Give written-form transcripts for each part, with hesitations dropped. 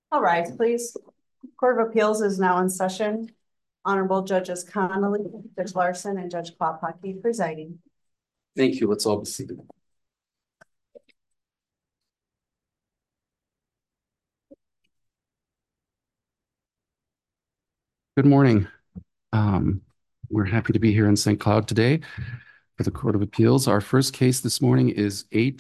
All right, please. Court of Appeals is now in session. Honorable Judges Connolly, Judge Larson, and Judge Klopacki presiding. Thank you. Let's all be seated. Good morning. We're happy to be here in St. Cloud today for the Court of Appeals. Our first case this morning is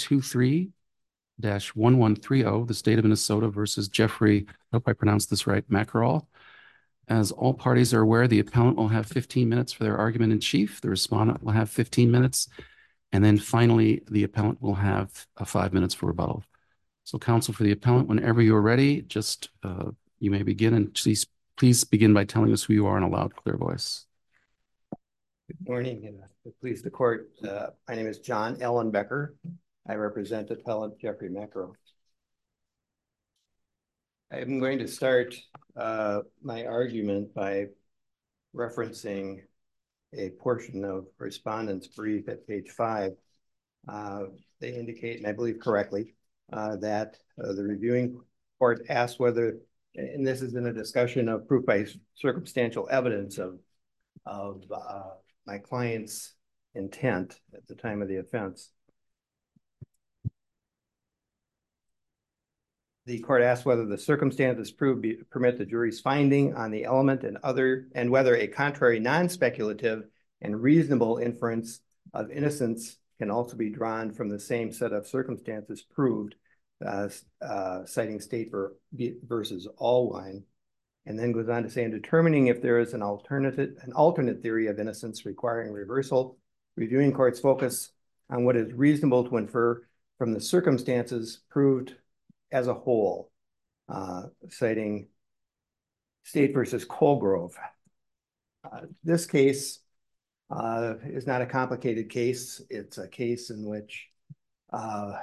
A23-1130, the state of Minnesota versus Jeffrey, I hope I pronounced this right, Mackerall. As all parties are aware, the appellant will have 15 minutes for their argument in chief. The respondent will have 15 minutes. And then finally, the appellant will have 5 minutes for rebuttal. So counsel for the appellant, whenever you're ready, just you may begin, and please begin by telling us who you are in a loud, clear voice. Good morning, and please the court. My name is John Ellenbecker. I represent appellant Jeffrey Mackerall. I'm going to start my argument by referencing a portion of respondent's brief at page 5. They indicate, and I believe correctly, that the reviewing court asked whether, and this is in a discussion of proof by circumstantial evidence of my client's intent at the time of the offense. The court asked whether the circumstances permit the jury's finding on the element and whether a contrary non-speculative and reasonable inference of innocence can also be drawn from the same set of circumstances proved, citing State versus Allwine, and then goes on to say, in determining if there is an alternate theory of innocence requiring reversal, reviewing courts focus on what is reasonable to infer from the circumstances proved as a whole, citing State versus Colgrove. This case is not a complicated case. It's a case in which a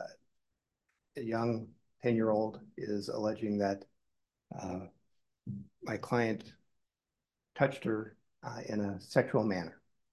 young 10-year-old is alleging that my client touched her in a sexual manner.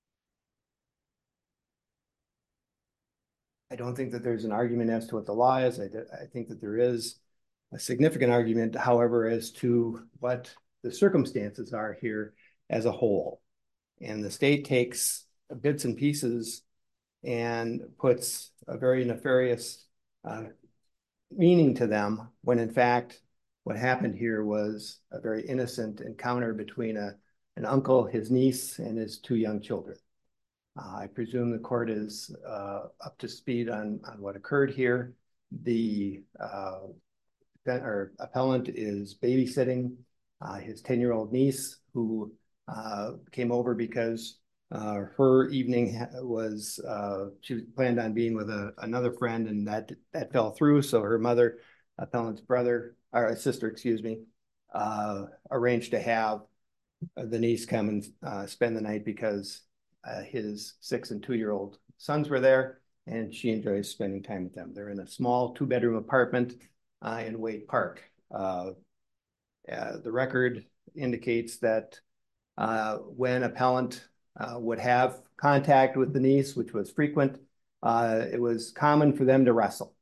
I don't think that there's an argument as to what the law is. I think that there is a significant argument, however, as to what the circumstances are here as a whole. And the state takes bits and pieces and puts a very nefarious meaning to them, when in fact what happened here was a very innocent encounter between an uncle, his niece, and his 2 young children. I presume the court is up to speed on what occurred here. The appellant is babysitting his 10-year-old niece, who came over because her evening was, she planned on being with another friend, and that fell through. So her mother, appellant's sister, arranged to have the niece come and spend the night because his 6 and 2-year-old sons were there, and she enjoys spending time with them. They're in a small 2-bedroom apartment in Wade Park. The record indicates that when appellant would have contact with the niece, which was frequent, it was common for them to wrestle,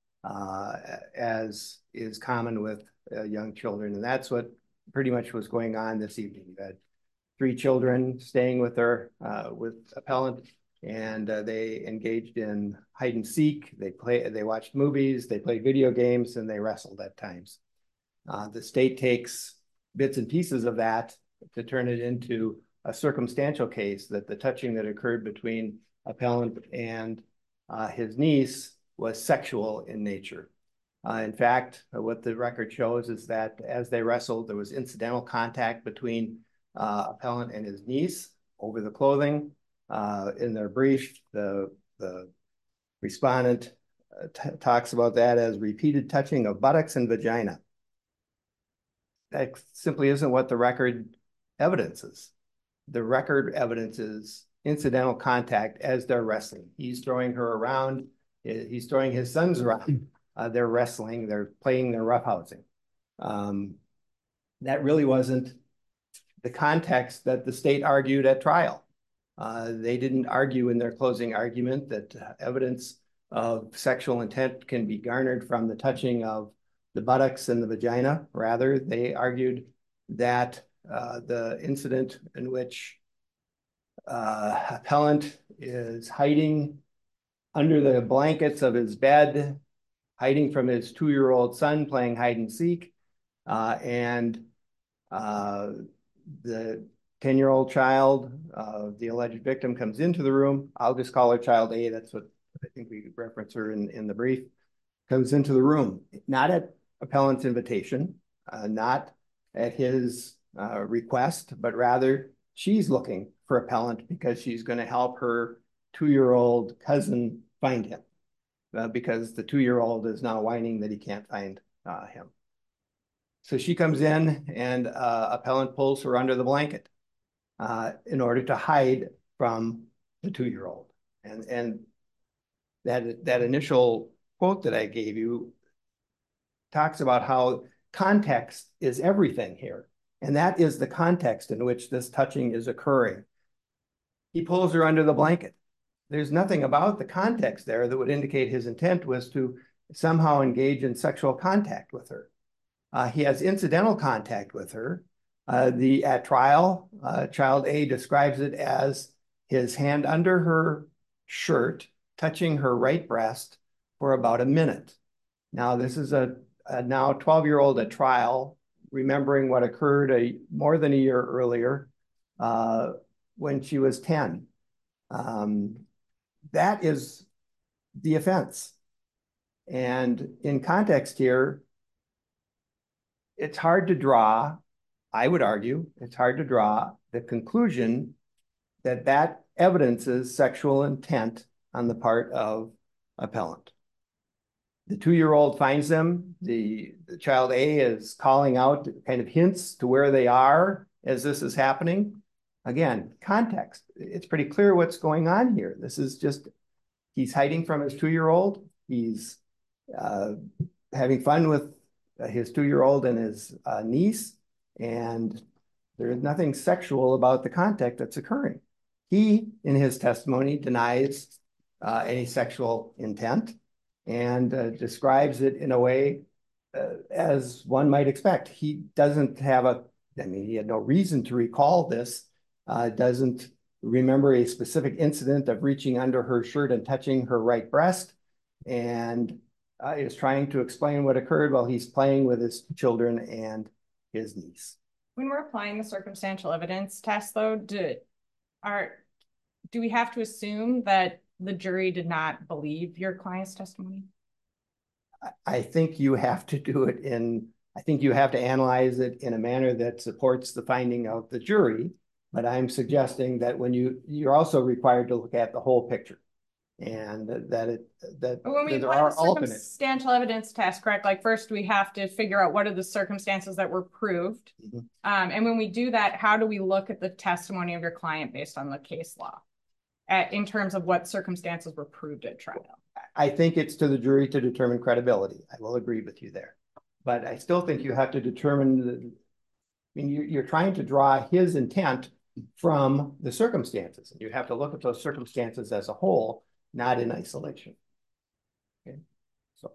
as is common with young children. And that's what pretty much was going on this evening. You had 3 children staying with her, with appellant, and they engaged in hide and seek. They watched movies, they played video games, and they wrestled at times. The state takes bits and pieces of that to turn it into a circumstantial case that the touching that occurred between appellant and his niece was sexual in nature. In fact, what the record shows is that as they wrestled, there was incidental contact between appellant and his niece over the clothing. In their brief, the respondent talks about that as repeated touching of buttocks and vagina. That simply isn't what the record evidences. The record evidence is incidental contact as they're wrestling. He's throwing her around. He's throwing his sons around. They're wrestling. They're playing their roughhousing. That really wasn't the context that the state argued at trial. They didn't argue in their closing argument that evidence of sexual intent can be garnered from the touching of the buttocks and the vagina. Rather, they argued that the incident in which appellant is hiding under the blankets of his bed, hiding from his 2-year-old son playing hide and seek, and the 10-year-old child, the alleged victim, comes into the room. I'll just call her child A. That's what I think we reference her in the brief. Comes into the room, not at appellant's invitation, not at his request, but rather she's looking for appellant because she's going to help her 2-year-old cousin find him, because the 2-year-old is now whining that he can't find him. So she comes in and appellant pulls her under the blanket in order to hide from the 2-year-old. And that initial quote that I gave you talks about how context is everything here. And that is the context in which this touching is occurring. He pulls her under the blanket. There's nothing about the context there that would indicate his intent was to somehow engage in sexual contact with her. He has incidental contact with her. At trial, child A describes it as his hand under her shirt, touching her right breast for about a minute. Now, this is a now 12-year-old at trial, remembering what occurred more than a year earlier when she was 10. That is the offense. And in context here, it's hard to draw, I would argue, it's hard to draw the conclusion that that evidences sexual intent on the part of appellant. The 2-year-old finds them. The child A is calling out kind of hints to where they are as this is happening. Again, context. It's pretty clear what's going on here. This is just, he's hiding from his 2-year-old. He's having fun with his 2-year-old and his niece, and there is nothing sexual about the contact that's occurring. He, in his testimony, denies any sexual intent and describes it in a way as one might expect. He doesn't have he had no reason to recall this, doesn't remember a specific incident of reaching under her shirt and touching her right breast, and is trying to explain what occurred while he's playing with his children and his niece. When we're applying the circumstantial evidence test, though, do we have to assume that the jury did not believe your client's testimony? I think you have to do it I think you have to analyze it in a manner that supports the finding of the jury, but I'm suggesting that when you're also required to look at the whole picture, and that when we apply the circumstantial evidence test, correct? Like, first we have to figure out what are the circumstances that were proved. Mm-hmm. And when we do that, how do we look at the testimony of your client based on the case law in terms of what circumstances were proved at trial? I think it's to the jury to determine credibility. I will agree with you there. But I still think you have to determine, you're trying to draw his intent from the circumstances. And you have to look at those circumstances as a whole, not in isolation. Okay, so.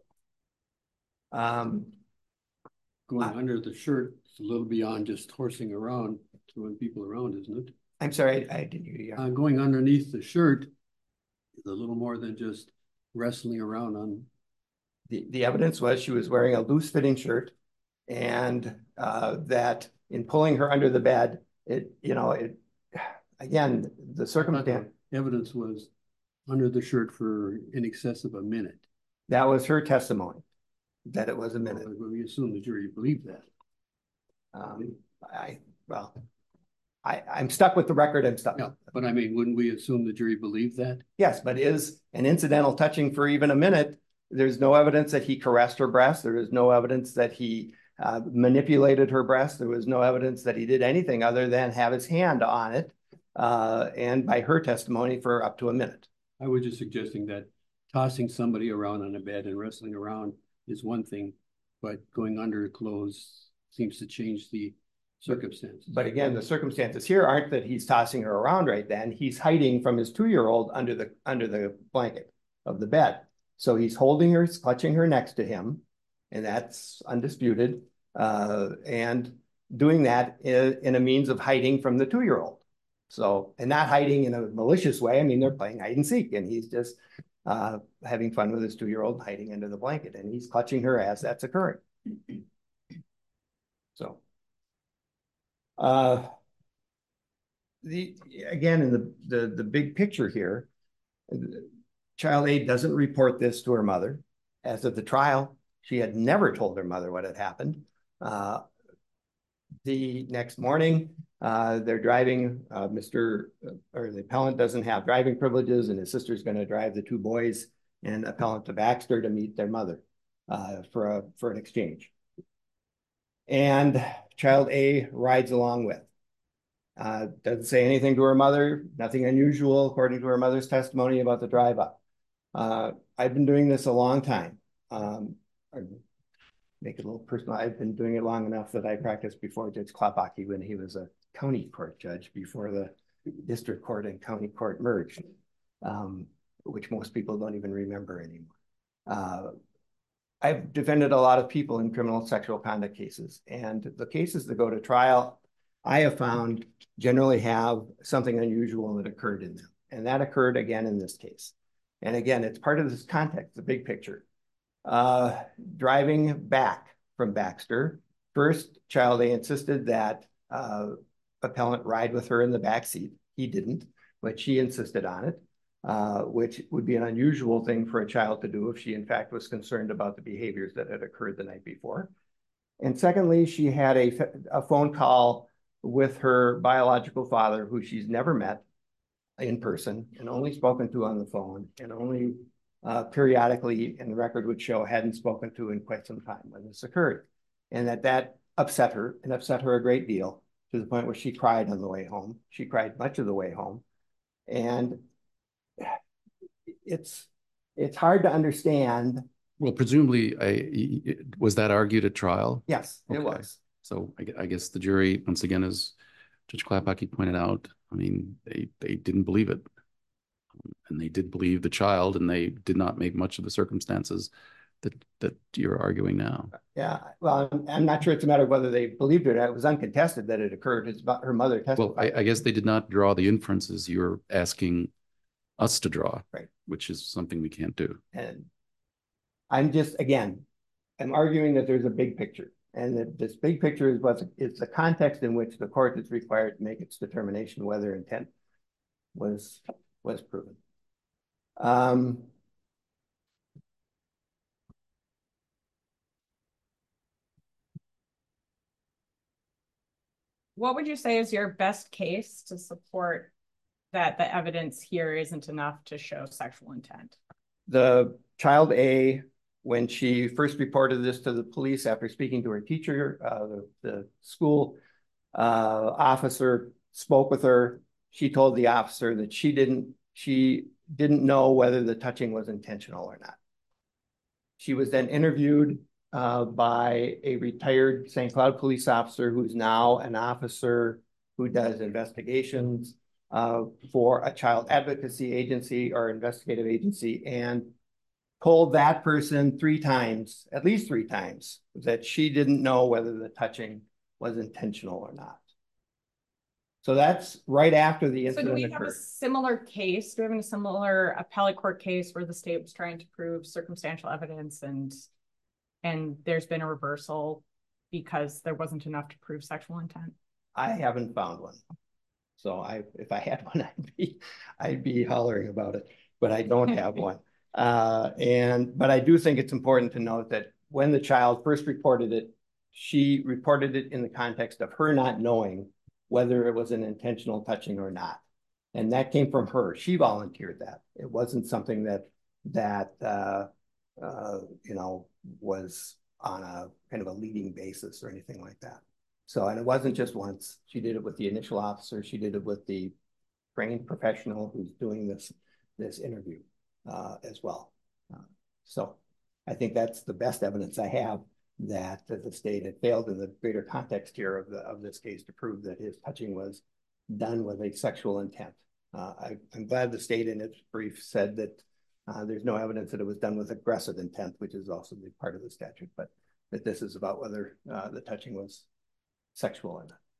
Going under the shirt is a little beyond just horsing around, throwing people around, isn't it? I'm sorry, I didn't hear you. Going underneath the shirt is a little more than just wrestling around on. The evidence was she was wearing a loose-fitting shirt, and that in pulling her under the bed, again, the circumstance. Evidence was under the shirt for in excess of a minute. That was her testimony, that it was a minute. Well, we assume the jury believed that. I'm stuck with the record. I'm stuck. Yeah, but I mean, wouldn't we assume the jury believed that? Yes, but is an incidental touching for even a minute. There's no evidence that he caressed her breast. There is no evidence that he manipulated her breast. There was no evidence that he did anything other than have his hand on it, and by her testimony, for up to a minute. I was just suggesting that tossing somebody around on a bed and wrestling around is one thing, but going under clothes seems to change the circumstances. But again, the circumstances here aren't that he's tossing her around right then. He's hiding from his 2-year-old under the blanket of the bed. So he's holding her, clutching her next to him. and that's undisputed. And doing that in a means of hiding from the 2-year-old. So, and not hiding in a malicious way. I mean, they're playing hide and seek, and he's just having fun with his 2-year-old, hiding under the blanket, and he's clutching her as that's occurring. So, again, in the big picture here, Child A doesn't report this to her mother. As of the trial, she had never told her mother what had happened. The next morning, they're driving. The appellant doesn't have driving privileges, and his sister's going to drive the 2 boys and appellant to Baxter to meet their mother for an exchange. And Child A rides along with. Doesn't say anything to her mother, nothing unusual according to her mother's testimony about the drive up. I've been doing this a long time. Make it a little personal. I've been doing it long enough that I practiced before Judge Klopacki when he was a county court judge before the district court and county court merged, which most people don't even remember anymore. I've defended a lot of people in criminal sexual conduct cases, and the cases that go to trial, I have found generally have something unusual that occurred in them. And that occurred again in this case. And again, it's part of this context, the big picture. Driving back from Baxter, first, Child A insisted that appellant ride with her in the back seat. He didn't, but she insisted on it, which would be an unusual thing for a child to do if she in fact was concerned about the behaviors that had occurred the night before. And secondly, she had a phone call with her biological father, who she's never met in person and only spoken to on the phone, and only periodically, and the record would show, hadn't spoken to in quite some time when this occurred. And that upset her, and upset her a great deal, to the point where she cried on the way home. She cried much of the way home. And it's hard to understand. Well, presumably, was that argued at trial? Yes, okay. It was. So I guess the jury, once again, as Judge Klopacki pointed out, I mean, they didn't believe it. And they did believe the child, and they did not make much of the circumstances that you're arguing now. Yeah, well, I'm not sure it's a matter of whether they believed it. It was uncontested that it occurred. It's about her mother testified. Well, I guess they did not draw the inferences you're asking us to draw, right? Which is something we can't do. And I'm arguing that there's a big picture, and that this big picture is the context in which the court is required to make its determination whether intent was proven. What would you say is your best case to support that the evidence here isn't enough to show sexual intent? The Child A, when she first reported this to the police after speaking to her teacher, the school officer spoke with her. She told the officer that she didn't know whether the touching was intentional or not. She was then interviewed by a retired St. Cloud police officer, who's now an officer who does investigations for a child advocacy agency or investigative agency, and told that person at least three times, that she didn't know whether the touching was intentional or not. So that's right after the incident occurred. So do we have a similar case? Do we have a similar appellate court case where the state was trying to prove circumstantial evidence and there's been a reversal because there wasn't enough to prove sexual intent? I haven't found one. So if I had one, I'd be hollering about it, but I don't have one. But I do think it's important to note that when the child first reported it, she reported it in the context of her not knowing whether it was an intentional touching or not. And that came from her. She volunteered that. It wasn't something that was on a kind of a leading basis or anything like that. So, and it wasn't just once. She did it with the initial officer. She did it with the trained professional who's doing this interview as well. So I think that's the best evidence I have that the state had failed in the greater context here of this case to prove that his touching was done with a sexual intent. I'm glad the state in its brief said that There's no evidence that it was done with aggressive intent, which is also the part of the statute, but that this is about whether the touching was sexual or not.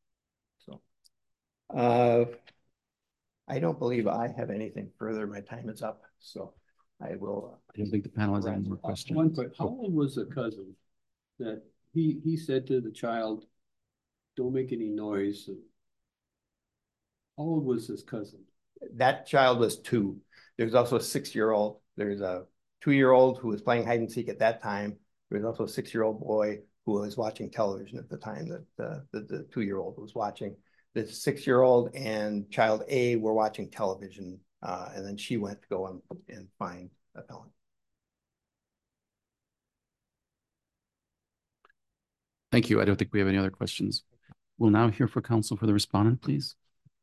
So I don't believe I have anything further. My time is up, so I will. I don't think the panel has any more questions. One quick, how old was the cousin that he said to the child, don't make any noise? How old was his cousin? That child was 2. There's also a 6-year-old. There's a 2-year-old who was playing hide and seek at that time. There's also a 6-year-old boy who was watching television at the time that the 2-year-old was watching. The 6-year-old and child A were watching television, and then she went to go and find appellant. Thank you. I don't think we have any other questions. We'll now hear for counsel for the respondent, please.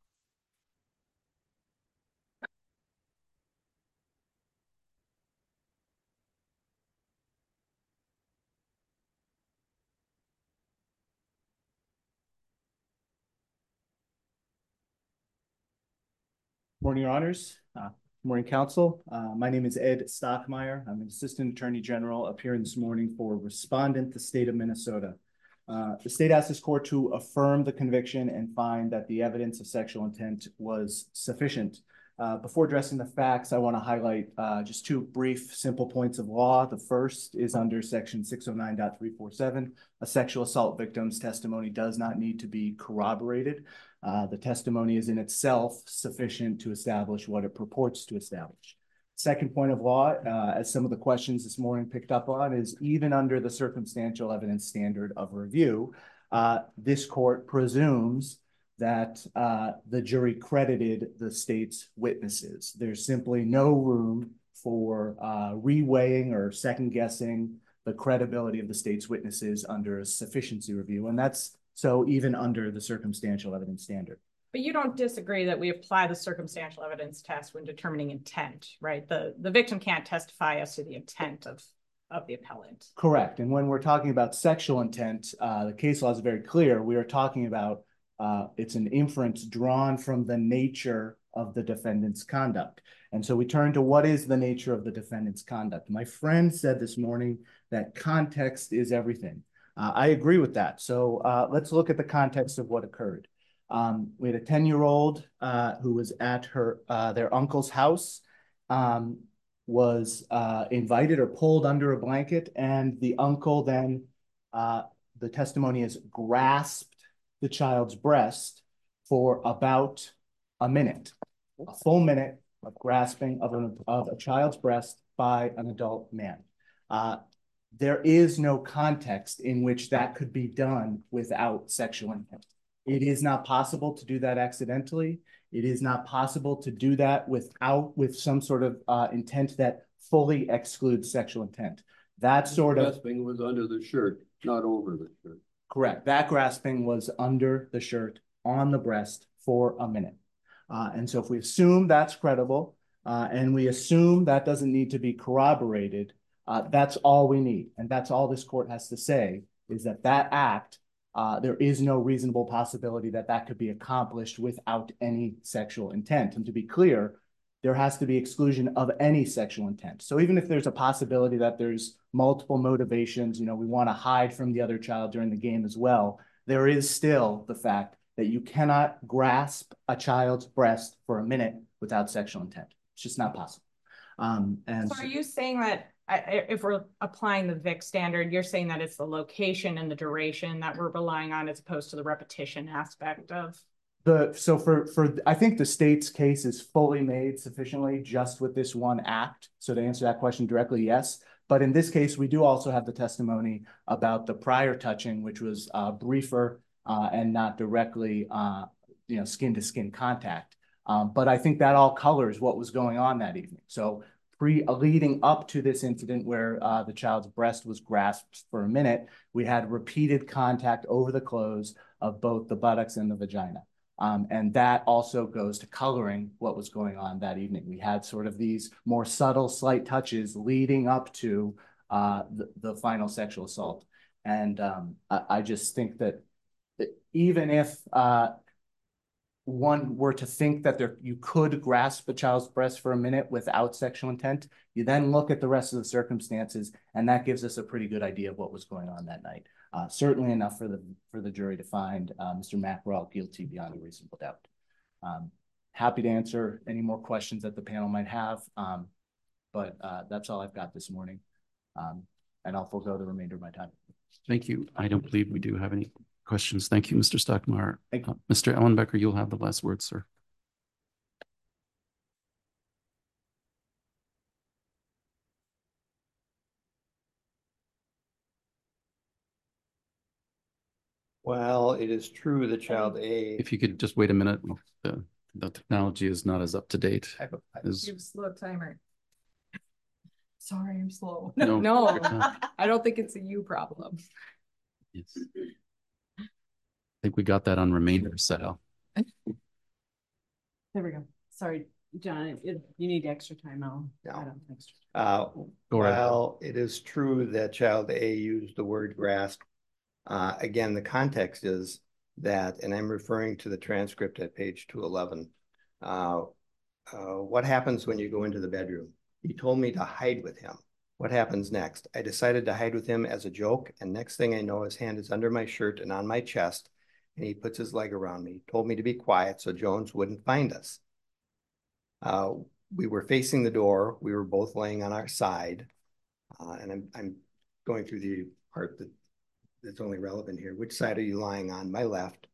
Morning, Your Honors. Morning, Counsel. My name is Ed Stockmeyer. I'm an Assistant Attorney General appearing this morning for respondent, the state of Minnesota. The state asked this court to affirm the conviction and find that the evidence of sexual intent was sufficient. Before addressing the facts, I want to highlight just 2 brief, simple points of law. The first is under section 609.347. A sexual assault victim's testimony does not need to be corroborated. The testimony is in itself sufficient to establish what it purports to establish. Second point of law, as some of the questions this morning picked up on, is even under the circumstantial evidence standard of review, this court presumes that the jury credited the state's witnesses. There's simply no room for reweighing or second guessing the credibility of the state's witnesses under a sufficiency review. And that's so even under the circumstantial evidence standard. But you don't disagree that we apply the circumstantial evidence test when determining intent, right? The victim can't testify as to the intent of the appellant. Correct. And when we're talking about sexual intent, the case law is very clear. We are talking about it's an inference drawn from the nature of the defendant's conduct. And so we turn to what is the nature of the defendant's conduct. My friend said this morning that context is everything. I agree with that. So let's look at the context of what occurred. We had a 10-year-old who was at their uncle's house, was invited or pulled under a blanket, and the uncle then, the testimony is, grasped the child's breast for about a minute, a full minute of grasping of a child's breast by an adult man. There is no context in which that could be done without sexual intent. It is not possible to do that accidentally. It is not possible to do that with some sort of intent that fully excludes sexual intent. That sort of grasping was under the shirt, not over the shirt. Correct. That grasping was under the shirt on the breast for a minute. And so if we assume that's credible and we assume that doesn't need to be corroborated, that's all we need. And that's all this court has to say is that that act, there is no reasonable possibility that that could be accomplished without any sexual intent. And to be clear, there has to be exclusion of any sexual intent. So even if there's a possibility that there's multiple motivations, we want to hide from the other child during the game as well, there is still the fact that you cannot grasp a child's breast for a minute without sexual intent. It's just not possible. So are you saying that if we're applying the VIC standard, you're saying that it's the location and the duration that we're relying on as opposed to the repetition aspect of? So I think the state's case is fully made sufficiently just with this one act. So to answer that question directly, yes. But in this case, we do also have the testimony about the prior touching, which was briefer and not directly, skin to skin contact. But I think that all colors what was going on that evening. So leading up to this incident where the child's breast was grasped for a minute, we had repeated contact over the clothes of both the buttocks and the vagina. And that also goes to coloring what was going on that evening. We had sort of these more subtle, slight touches leading up to the final sexual assault. And I just think that even if one were to think that you could grasp a child's breast for a minute without sexual intent, you then look at the rest of the circumstances, and that gives us a pretty good idea of what was going on that night. Certainly enough for the jury to find Mr. Mackerel guilty beyond a reasonable doubt. Happy to answer any more questions that the panel might have, but that's all I've got this morning, and I'll forego the remainder of my time. Thank you. I don't believe we do have any questions. Thank you, Mr. Stockmeyer. Thank you. Mr. Ellenbecker, you'll have the last word, sir. Well, it is true that child A. If you could just wait a minute, the technology is not as up to date as. You have a slow timer. Sorry, I'm slow. No, No, you're not. I don't think it's a you problem. Yes. I think we got that on remainder set up. There we go. Sorry, John, you need extra time. No. I don't extra. Go right ahead. Well, it is true that child A used the word grasp. Again, the context is that, and I'm referring to the transcript at page 211. What happens when you go into the bedroom? He told me to hide with him. What happens next? I decided to hide with him as a joke, and next thing I know, his hand is under my shirt and on my chest, and he puts his leg around me, told me to be quiet so Jones wouldn't find us. We were facing the door. We were both laying on our side, and I'm going through the part that's only relevant here. Which side are you lying on? My left.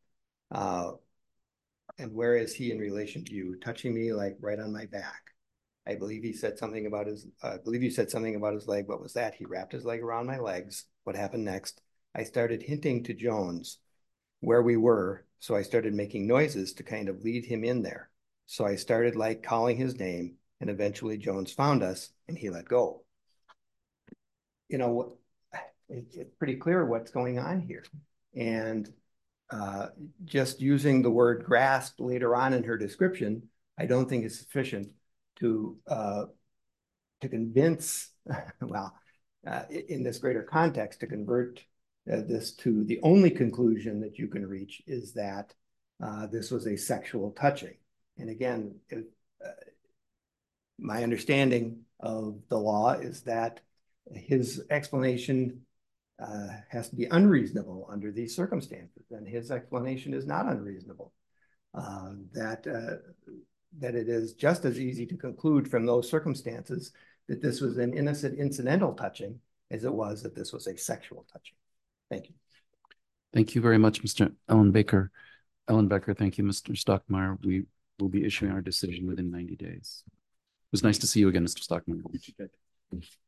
And where is he in relation to you? Touching me like right on my back. I believe he said something about his, I believe you said something about his leg. What was that? He wrapped his leg around my legs. What happened next? I started hinting to Jones where we were. So I started making noises to kind of lead him in there. So I started like calling his name, and eventually Jones found us and he let go. You know, it's pretty clear what's going on here. And just using the word grasp later on in her description, I don't think is sufficient to convince, well, in this greater context, to convert this to the only conclusion that you can reach is that this was a sexual touching. And again, my understanding of the law is that his explanation has to be unreasonable under these circumstances, and his explanation is not unreasonable. That it is just as easy to conclude from those circumstances that this was an innocent incidental touching as it was that this was a sexual touching. Thank you. Thank you very much, Mr. Ellenbecker. Thank you, Mr. Stockmeyer. We will be issuing our decision within 90 days. It was nice to see you again, Mr. Stockmeyer.